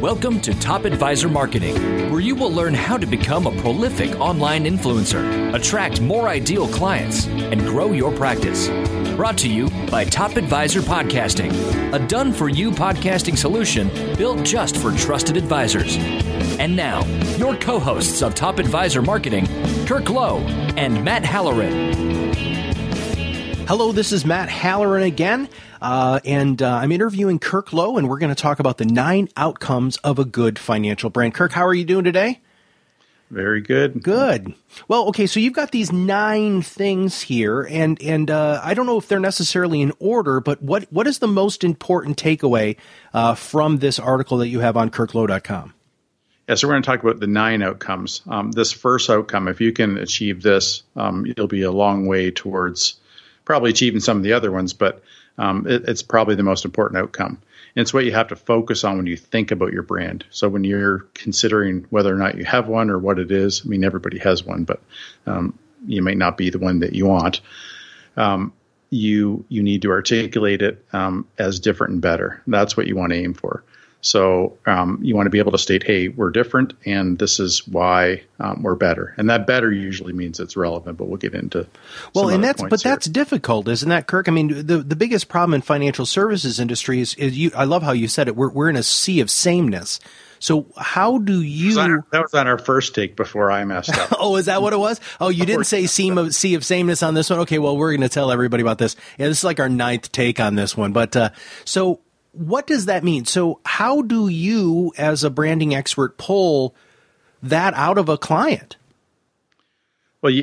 Welcome to Top Advisor Marketing, where you will learn how to become a prolific online influencer, attract more ideal clients, and grow your practice. Brought to you by Top Advisor Podcasting, a done-for-you podcasting solution built just for trusted advisors. And now, your co-hosts of Top Advisor Marketing, Kirk Lowe and Matt Halloran. Hello, this is Matt Halloran again, and I'm interviewing Kirk Lowe, and we're going to talk about the 9 outcomes of a good financial brand. Kirk, how are you doing today? Very good. Good. Well, okay, so you've got these 9 things here, and I don't know if they're necessarily in order, but what is the most important takeaway from this article that you have on kirklowe.com? Yeah, so we're going to talk about the 9 outcomes. This first outcome, if you can achieve this, it'll be a long way towards probably achieving some of the other ones, but it's probably the most important outcome. And it's what you have to focus on when you think about your brand. So when you're considering whether or not you have one or what it is, I mean, everybody has one, but you may not be the one that you want. You need to articulate it as different and better. That's what you want to aim for. So you want to be able to state, hey, we're different, and this is why we're better. And that better usually means it's relevant, but we'll get into that's difficult, isn't that, Kirk? I mean, the biggest problem in financial services industry is I love how you said it. We're in a sea of sameness. So how do you? That was on our first take before I messed up. Oh, is that what it was? Oh, you didn't say sea of sameness on this one. Okay, well, we're going to tell everybody about this. Yeah, this is like our 9th take on this one. But so. What does that mean? So how do you, as a branding expert, pull that out of a client? Well,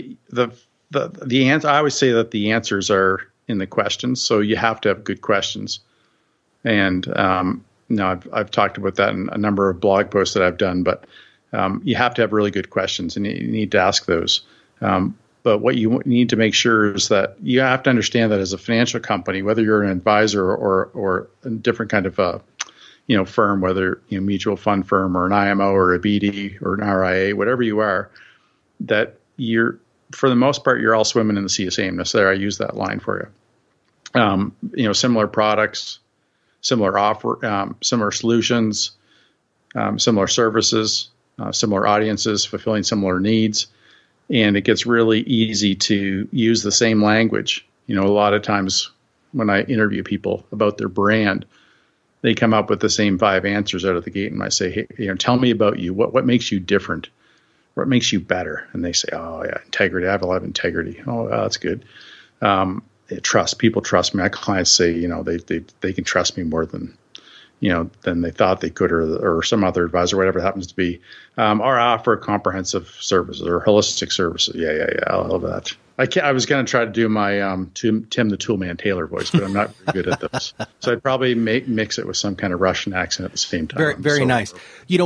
the answer, I always say that the answers are in the questions. So you have to have good questions. And I've talked about that in a number of blog posts that I've done, but you have to have really good questions, and you need to ask those. But what you need to make sure is that you have to understand that as a financial company, whether you're an advisor or a different kind of firm, whether mutual fund firm or an IMO or a BD or an RIA, whatever you are, that for the most part you're all swimming in the sea of sameness. There, I use that line for you. Similar products, similar offer, similar solutions, similar services, similar audiences, fulfilling similar needs. And it gets really easy to use the same language. A lot of times when I interview people about their brand, they come up with the same 5 answers out of the gate. And I say, hey, tell me about you. What makes you different? What makes you better? And they say, oh, yeah, integrity. I have a lot of integrity. Oh, that's good. Trust. People trust me. My clients say, they can trust me more than they thought they could, or some other advisor, whatever it happens to be, or offer comprehensive services or holistic services. Yeah. I love that. I was going to try to do my Tim the Toolman Taylor voice, but I'm not very good at this. So I'd probably mix it with some kind of Russian accent at the same time. Very nice. You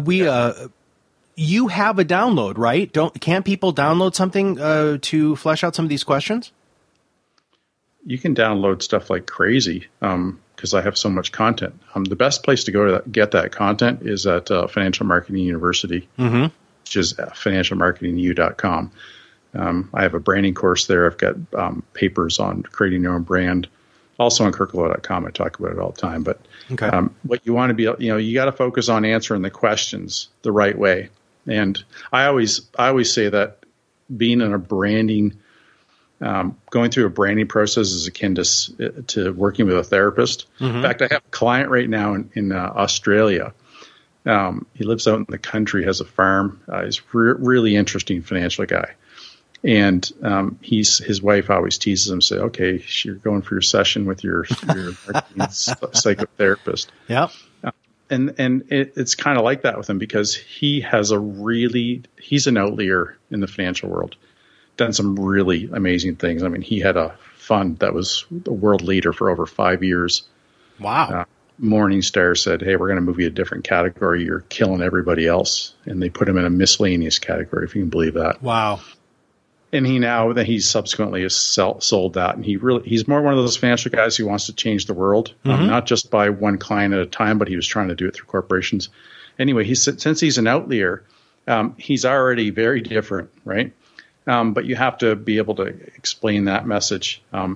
have a download, right? Can't people download something to flesh out some of these questions? You can download stuff like crazy. Because I have so much content. The best place to go to get that content is at Financial Marketing University, which is financialmarketingu.com. I have a branding course there. I've got papers on creating your own brand. Also on kirklowe.com, I talk about it all the time. But what you want to be, you got to focus on answering the questions the right way. And I always say that being in a branding going through a branding process is akin to working with a therapist. In fact, I have a client right now in Australia. He lives out in the country, has a farm. He's really interesting financial guy. And his wife always teases him, say, okay, you're going for your session with your psychotherapist. Yeah. And it's kind of like that with him because he's an outlier in the financial world. Done some really amazing things. I mean, he had a fund that was the world leader for over 5 years. Wow. Morningstar said, hey, we're going to move you to a different category. You're killing everybody else. And they put him in a miscellaneous category, if you can believe that. Wow. And he subsequently has sold that. And he's more one of those financial guys who wants to change the world, not just by one client at a time, but he was trying to do it through corporations. Anyway, since he's an outlier, he's already very different, right? But you have to be able to explain that message, and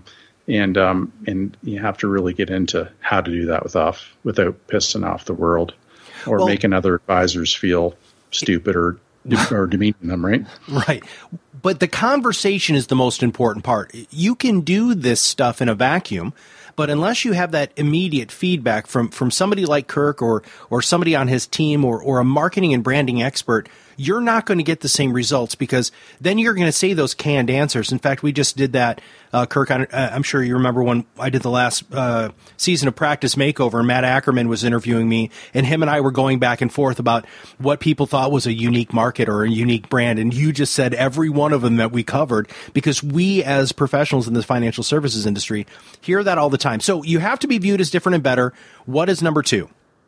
you have to really get into how to do that without pissing off the world. or making other advisors feel stupid or demeaning them, right? Right. But the conversation is the most important part. You can do this stuff in a vacuum, but unless you have that immediate feedback from somebody like Kirk or somebody on his team or a marketing and branding expert, you're not going to get the same results, because then you're going to say those canned answers. In fact, we just did that, Kirk. I'm sure you remember when I did the last season of Practice Makeover, and Matt Ackerman was interviewing me, and him and I were going back and forth about what people thought was a unique market or a unique brand. And you just said every one of them that we covered, because we as professionals in the financial services industry hear that all the time. So you have to be viewed as different and better. What is number 2?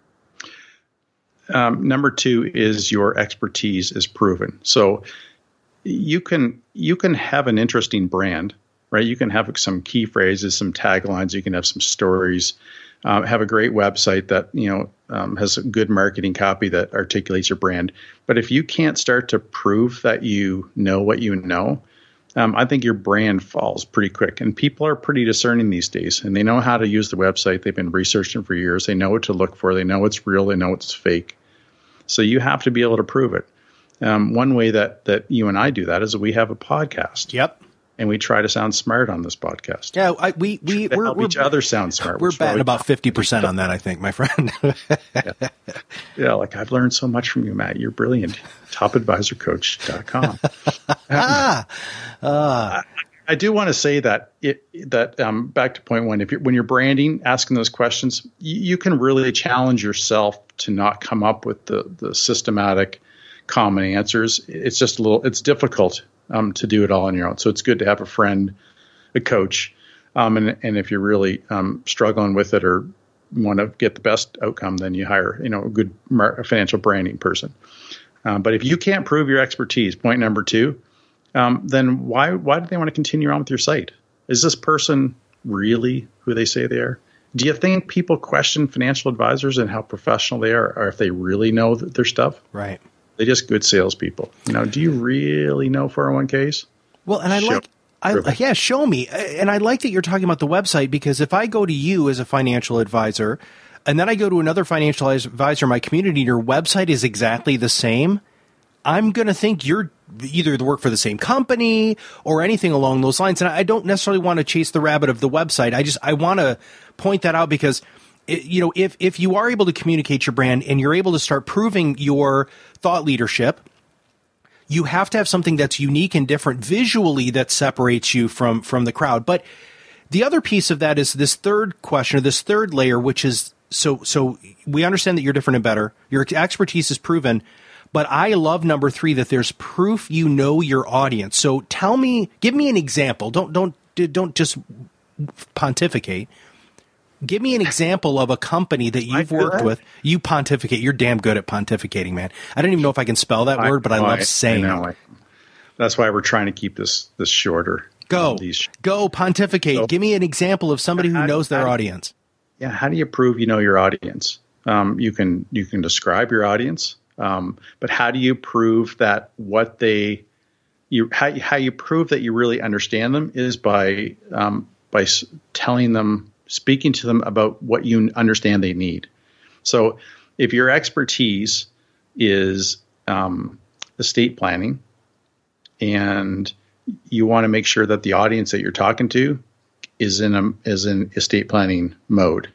Number 2 is your expertise is proven. So you can have an interesting brand, right? You can have some key phrases, some taglines. You can have some stories, have a great website that, has a good marketing copy that articulates your brand. But if you can't start to prove that you know what you know, I think your brand falls pretty quick. And people are pretty discerning these days, and they know how to use the website. They've been researching for years. They know what to look for. They know it's real. They know it's fake. So you have to be able to prove it. One way that you and I do that is we have a podcast. Yep. And we try to sound smart on this podcast. Yeah, we're help each other sound smart. We're batting about 50% on that, I think, my friend. Yeah, like I've learned so much from you, Matt. You're brilliant. TopAdvisorCoach.com. I do want to say that back to point 1, when you're branding, asking those questions, you can really challenge yourself to not come up with the systematic common answers. It's just it's difficult to do it all on your own. So it's good to have a friend, a coach, and if you're really struggling with it or want to get the best outcome, then you hire a good financial branding person. But if you can't prove your expertise, point number 2, then why do they want to continue on with your site? Is this person really who they say they are? Do you think people question financial advisors and how professional they are, or if they really know their stuff? Right. They're just good salespeople. Do you really know 401ks? Well, and show me. And I like that you're talking about the website, because if I go to you as a financial advisor, and then I go to another financial advisor in my community, and your website is exactly the same, I'm going to think you're either work for the same company or anything along those lines. And I don't necessarily want to chase the rabbit of the website. I want to point that out, because if you are able to communicate your brand and you're able to start proving your thought leadership, you have to have something that's unique and different visually that separates you from the crowd. But the other piece of that is this third question, or this third layer, which is so we understand that you're different and better. Your expertise is proven. But I love number 3, that there's proof you know your audience. So give me an example. Don't just pontificate. Give me an example of a company that you've worked with. You pontificate. You're damn good at pontificating, man. I don't even know if I can spell that word, but I love saying it. That's why we're trying to keep this shorter. Go pontificate. So, give me an example of somebody who knows their audience. Yeah. How do you prove you know your audience? You can describe your audience. But how do you prove that how you prove that you really understand them is by telling them, speaking to them about what you understand they need. So if your expertise is estate planning, and you want to make sure that the audience that you're talking to is in estate planning mode,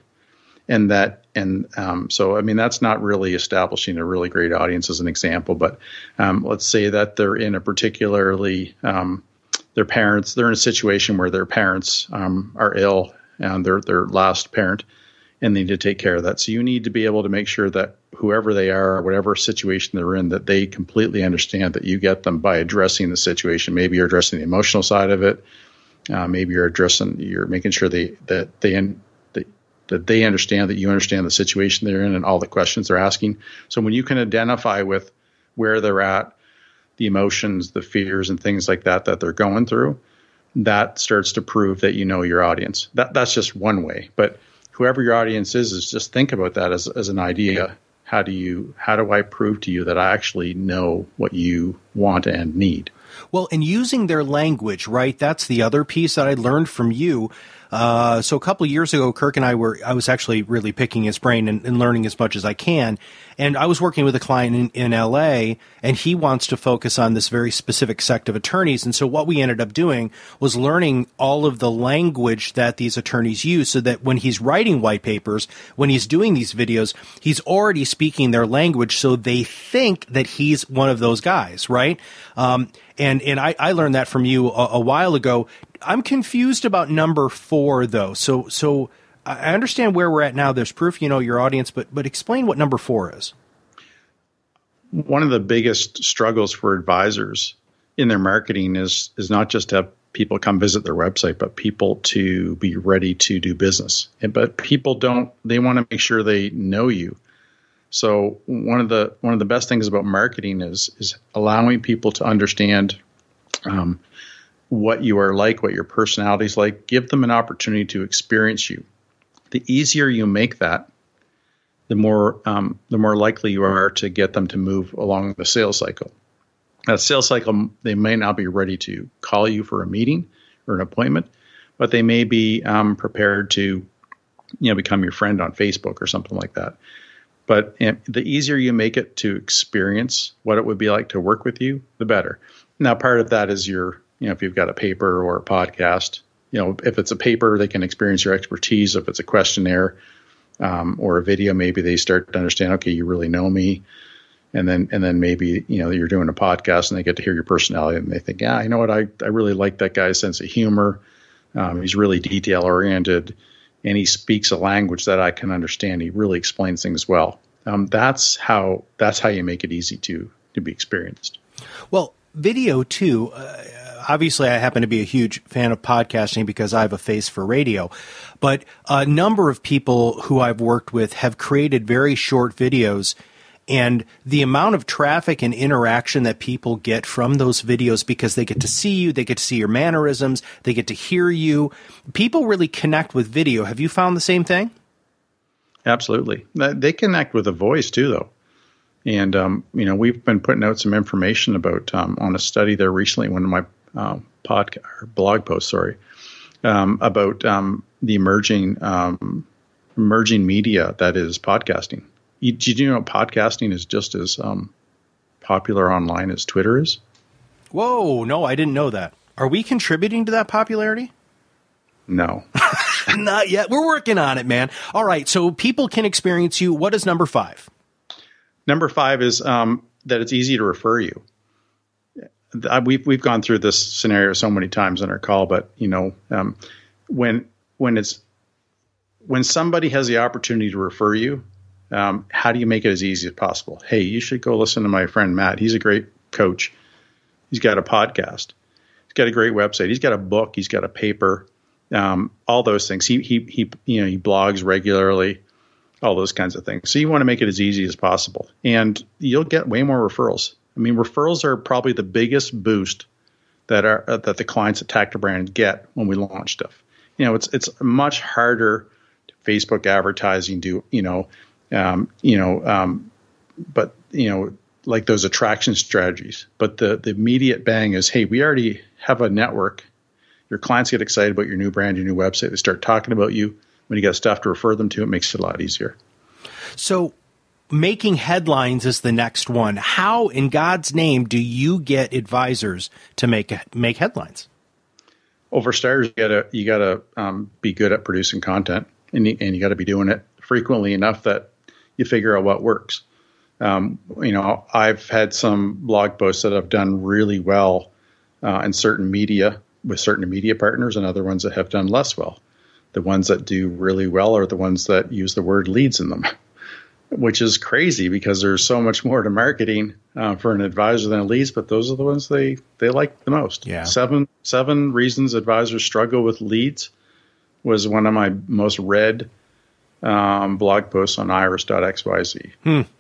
so I mean, that's not really establishing a really great audience as an example, but let's say that they're in a particularly they're in a situation where their parents are ill, and their last parent, and they need to take care of that. So you need to be able to make sure that whoever they are, or whatever situation they're in, that they completely understand that you get them by addressing the situation. Maybe you're addressing the emotional side of it. Maybe you're making sure that they understand that you understand the situation they're in and all the questions they're asking. So when you can identify with where they're at, the emotions, the fears, and things like that they're going through, that starts to prove that you know your audience. That's just one way. But whoever your audience is just think about that as an idea. How do I prove to you that I actually know what you want and need? Well, and using their language, right? That's the other piece that I learned from you. So a couple of years ago, Kirk and I was actually really picking his brain and learning as much as I can. And I was working with a client in LA, and he wants to focus on this very specific sect of attorneys. And so what we ended up doing was learning all of the language that these attorneys use so that when he's writing white papers, when he's doing these videos, he's already speaking their language so they think that he's one of those guys, right? And I learned that from you a while ago. I'm confused about number 4, though. So I understand where we're at now. There's proof you know your audience, but explain what number 4 is. One of the biggest struggles for advisors in their marketing is not just to have people come visit their website, but people to be ready to do business. But people they want to make sure they know you. So one of the best things about marketing is allowing people to understand what you are like, what your personality is like. Give them an opportunity to experience you. The easier you make that, the more likely you are to get them to move along the sales cycle. That sales cycle, they may not be ready to call you for a meeting or an appointment, but they may be prepared to, become your friend on Facebook or something like that. But the easier you make it to experience what it would be like to work with you, the better. Now, part of that is if you've got a paper or a podcast, if it's a paper, they can experience your expertise. If it's a questionnaire or a video, maybe they start to understand, okay, you really know me. And then maybe, you're doing a podcast and they get to hear your personality and they think, yeah, you know what? I really like that guy's sense of humor. He's really detail oriented and he speaks a language that I can understand. He really explains things well. That's how you make it easy to be experienced. Well, video too. Obviously, I happen to be a huge fan of podcasting because I have a face for radio. But a number of people who I've worked with have created very short videos. And the amount of traffic and interaction that people get from those videos because they get to see you, they get to see your mannerisms, they get to hear you. People really connect with video. Have you found the same thing? Absolutely. They connect with a voice too, though. And, we've been putting out some information about on a study there recently, one of my blog posts, about the emerging media that is podcasting. Did you know podcasting is just as popular online as Twitter is? Whoa, no, I didn't know that. Are we contributing to that popularity? No. Not yet. We're working on it, man. All right, so people can experience you. What is number 5? Number 5 is that it's easy to refer you. We've gone through this scenario so many times on our call, but when somebody has the opportunity to refer you, how do you make it as easy as possible? Hey, you should go listen to my friend Matt. He's a great coach. He's got a podcast. He's got a great website. He's got a book. He's got a paper. All those things. He blogs regularly. All those kinds of things. So you want to make it as easy as possible, and you'll get way more referrals. I mean, referrals are probably the biggest boost that the clients at Tactor Brand get when we launch stuff. It's much harder to Facebook advertising but like those attraction strategies. But the immediate bang is, hey, we already have a network. Your clients get excited about your new brand, your new website. They start talking about you. When you got stuff to refer them to, it makes it a lot easier. So making headlines is the next one. How, in God's name, do you get advisors to make headlines? Well, for starters, you gotta be good at producing content, and you got to be doing it frequently enough that you figure out what works. I've had some blog posts that have done really well in certain media with certain media partners, and other ones that have done less well. The ones that do really well are the ones that use the word leads in them, which is crazy because there's so much more to marketing for an advisor than leads, but those are the ones they like the most. Yeah. 7 reasons advisors struggle with leads was one of my most read blog posts on iris.xyz.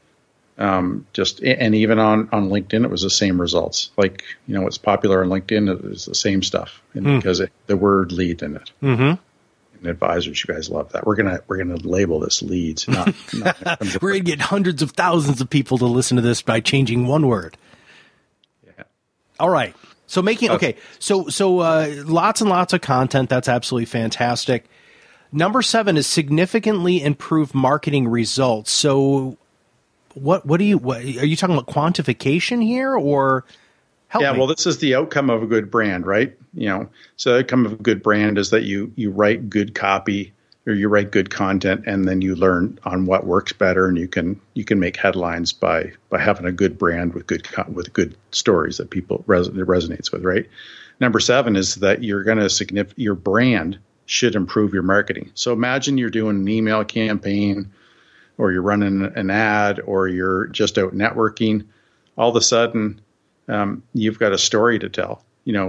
And even on LinkedIn, it was the same results. Like, what's popular on LinkedIn is the same stuff because the word lead in it. Mm-hmm. And advisors, you guys love that. We're gonna label this leads. We're gonna get hundreds of thousands of people to listen to this by changing one word. Yeah. All right. So lots and lots of content. That's absolutely fantastic. Number 7 is significantly improved marketing results. So what are you talking about quantification here, or help me? Well, this is the outcome of a good brand, right? So the outcome of a good brand is that you write good copy, or you write good content, and then you learn on what works better, and you can make headlines by having a good brand with good stories that people resonates with, right? Number 7 is that your brand should improve your marketing. So imagine you're doing an email campaign, or you're running an ad, or you're just out networking. All of a sudden, you've got a story to tell.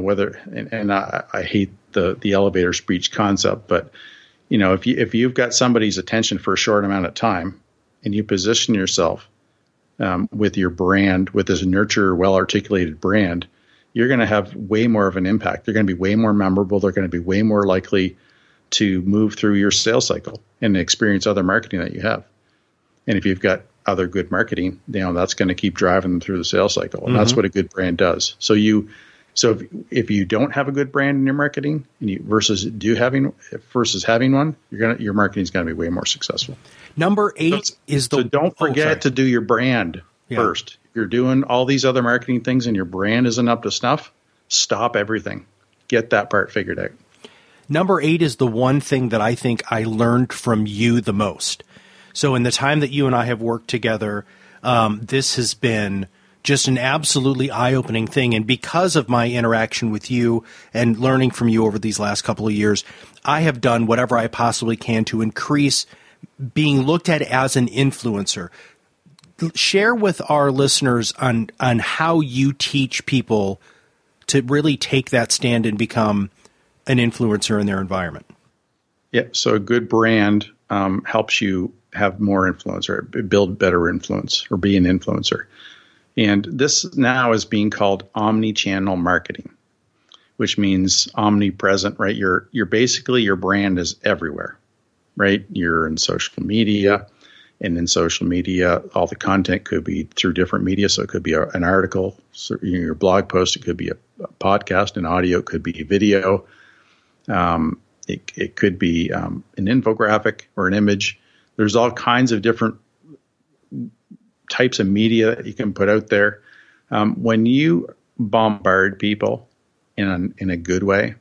I hate the elevator speech concept, but if you've got somebody's attention for a short amount of time, and you position yourself with your brand, with this nurture, well-articulated brand, you're going to have way more of an impact. They're going to be way more memorable. They're going to be way more likely to move through your sales cycle and experience other marketing that you have. And if you've got other good marketing, that's going to keep driving them through the sales cycle. And that's what a good brand does. So if you don't have a good brand in your marketing, versus having one, your marketing is going to be way more successful. Number 8 is So don't forget to do your brand first. If you're doing all these other marketing things and your brand isn't up to snuff, stop everything. Get that part figured out. Number 8 is the one thing that I think I learned from you the most. So in the time that you and I have worked together, this has been just an absolutely eye-opening thing. And because of my interaction with you and learning from you over these last couple of years, I have done whatever I possibly can to increase being looked at as an influencer. Share with our listeners on how you teach people to really take that stand and become an influencer in their environment. Yeah, so a good brand helps you have more influence, or build better influence, or be an influencer. And this now is being called omni-channel marketing, which means omnipresent, right? You're basically, your brand is everywhere, right? You're in social media, and in social media, all the content could be through different media. So it could be an article, your blog post, it could be a podcast, an audio, it could be video. It could be an infographic or an image. There's all kinds of different types of media that you can put out there. When you bombard people in a good way,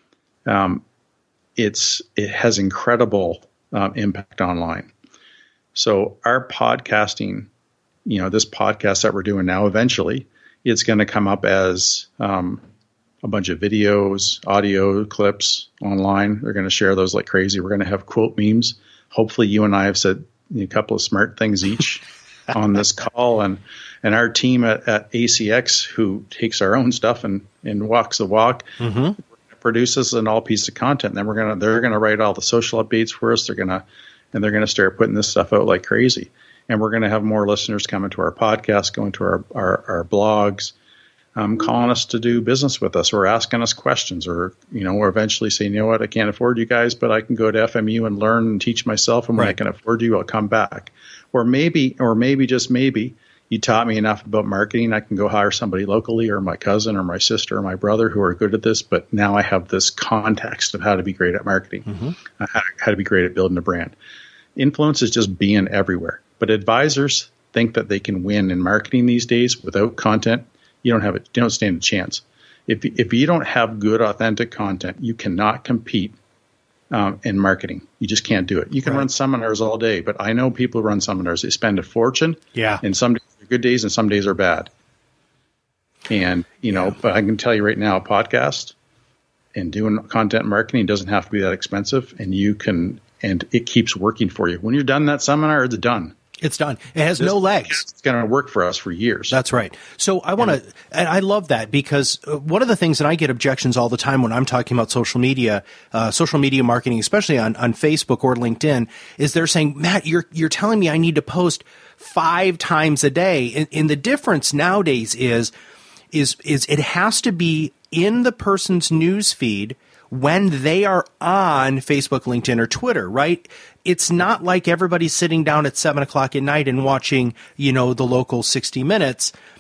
it has incredible impact online. So our podcasting, this podcast that we're doing now, eventually it's going to come up as a bunch of videos, audio clips online. They're going to share those like crazy. We're going to have quote memes. Hopefully you and I have said a couple of smart things each on this call, and our team at ACX, who takes our own stuff and walks the walk, produces an all piece of content. And then they're going to write all the social updates for us. They're going to start putting this stuff out like crazy. And we're going to have more listeners coming to our podcast, going to our blogs, calling us to do business with us, or asking us questions, or eventually saying, you know what, I can't afford you guys, but I can go to FMU and learn and teach myself, and when I can afford you, I'll come back. Or maybe just maybe you taught me enough about marketing, I can go hire somebody locally, or my cousin or my sister or my brother who are good at this, but now I have this context of how to be great at marketing, how to be great at building a brand. Influence is just being everywhere. But advisors think that they can win in marketing these days without content. You don't stand a chance. If you don't have good, authentic content, you cannot compete in marketing. You just can't do it. You can run seminars all day, but I know people who run seminars, they spend a fortune. Yeah. And some days are good days and some days are bad. And, but I can tell you right now, a podcast and doing content marketing doesn't have to be that expensive, and it keeps working for you. When you're done that seminar, it's done. It's done. It has no legs. It's going to work for us for years. That's right. So I want to, and I love that, because one of the things, and I get objections all the time when I'm talking about social media marketing, especially on Facebook or LinkedIn, is they're saying, Matt, you're telling me I need to post 5 times a day. And the difference nowadays is it has to be in the person's news feed when they are on Facebook, LinkedIn, or Twitter, right? It's not like everybody's sitting down at 7:00 at night and watching, the local 60 Minutes.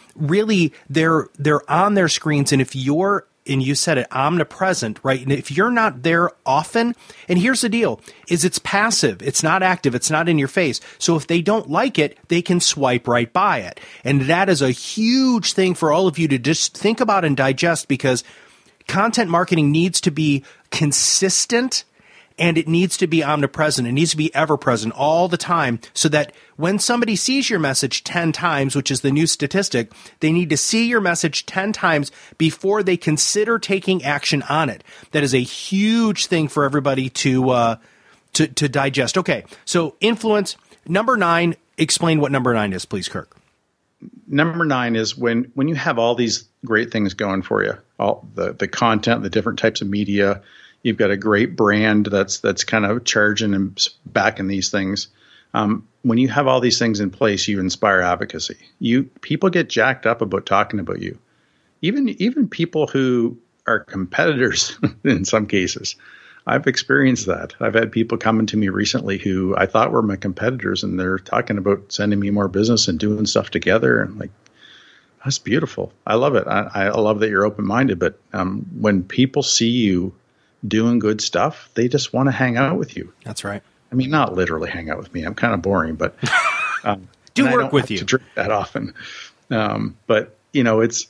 really they're on their screens. And if you're, and you said it, omnipresent, right? And if you're not there often, and here's the deal, is it's passive. It's not active. It's not in your face. So if they don't like it, they can swipe right by it. And that is a huge thing for all of you to just think about and digest, because content marketing needs to be consistent and it needs to be omnipresent. It needs to be ever present all the time, so that when somebody sees your message 10 times, which is the new statistic, they need to see your message 10 times before they consider taking action on it. That is a huge thing for everybody to digest. Okay, so influence. Number 9, explain what number 9 is, please, Kirk. Number 9 is when you have all these great things going for you, all the content, the different types of media. You've got a great brand that's kind of charging and backing these things. When you have all these things in place, you inspire advocacy. People get jacked up about talking about you. Even people who are competitors in some cases. I've experienced that. I've had people coming to me recently who I thought were my competitors, and they're talking about sending me more business and doing stuff together. And like, that's beautiful. I love it. I love that you're open-minded. But when people see you doing good stuff, they just want to hang out with you. That's right. I mean, not literally hang out with me. I'm kind of boring, but do work with you. To drink that often, but it's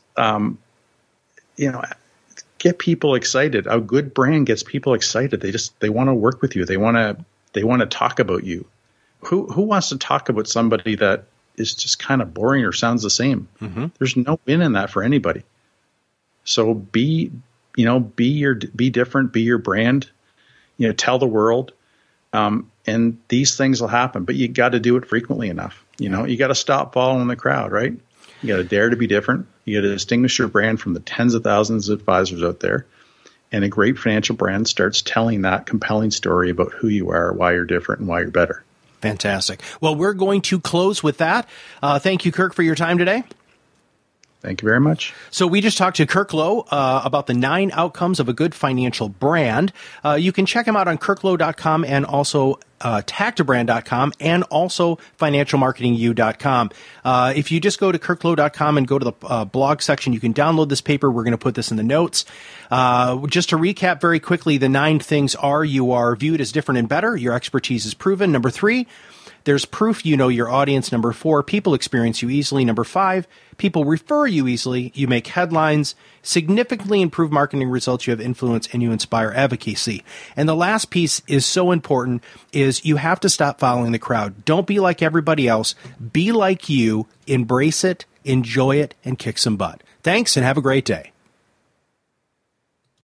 get people excited. A good brand gets people excited. They want to work with you. They want to talk about you. Who wants to talk about somebody that is just kind of boring or sounds the same? Mm-hmm. There's no win in that for anybody. So be different, be your brand, tell the world. And these things will happen, but you got to do it frequently enough. You got to stop following the crowd, right? You got to dare to be different. You got to distinguish your brand from the tens of thousands of advisors out there. And a great financial brand starts telling that compelling story about who you are, why you're different, and why you're better. Fantastic. Well, we're going to close with that. Thank you, Kirk, for your time today. Thank you very much. So we just talked to Kirk Lowe about the 9 outcomes of a good financial brand. You can check him out on kirklowe.com and also tactobrand.com and also financialmarketingu.com. If you just go to kirklowe.com and go to the blog section, you can download this paper. We're going to put this in the notes. Just to recap very quickly, the 9 things are: you are viewed as different and better. Your expertise is proven. Number 3, there's proof you know your audience. Number 4, people experience you easily. Number 5, people refer you easily. You make headlines, significantly improve marketing results. You have influence, and you inspire advocacy. And the last piece is so important, is you have to stop following the crowd. Don't be like everybody else. Be like you. Embrace it, enjoy it, and kick some butt. Thanks, and have a great day.